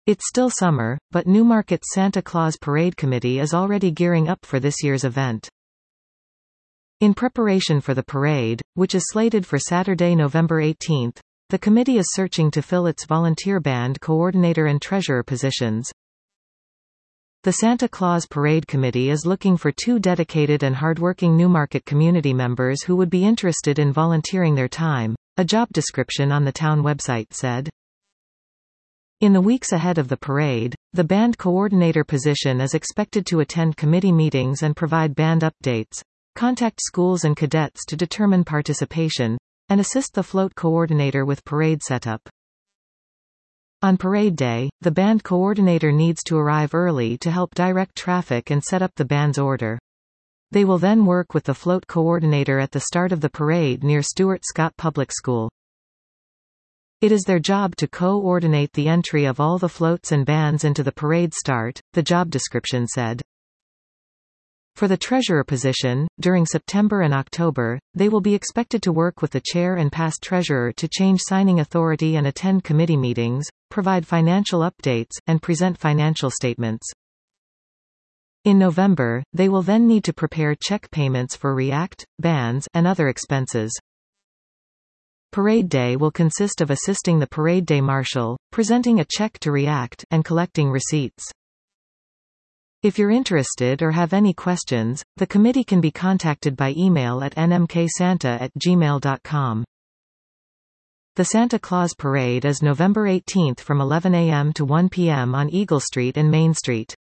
It's still summer, but Newmarket's Santa Claus Parade Committee is already gearing up for this year's event. In preparation for the parade, which is slated for Saturday, November 18, the committee is searching to fill its volunteer band coordinator and treasurer positions. The Santa Claus Parade Committee is looking for 2 dedicated and hardworking Newmarket community members who would be interested in volunteering their time, a job description on the town website said. In the weeks ahead of the parade, the band coordinator position is expected to attend committee meetings and provide band updates, contact schools and cadets to determine participation, and assist the float coordinator with parade setup. On parade day, the band coordinator needs to arrive early to help direct traffic and set up the band's order. They will then work with the float coordinator at the start of the parade near Stuart Scott Public School. It is their job to coordinate the entry of all the floats and bands into the parade start, the job description said. For the treasurer position, during September and October, they will be expected to work with the chair and past treasurer to change signing authority and attend committee meetings, provide financial updates, and present financial statements. In November, they will then need to prepare check payments for REACT, bands, and other expenses. Parade day will consist of assisting the parade day marshal, presenting a check to REACT, and collecting receipts. If you're interested or have any questions, the committee can be contacted by email at nmksanta@gmail.com. The Santa Claus Parade is November 18 from 11 a.m. to 1 p.m. on Eagle Street and Main Street.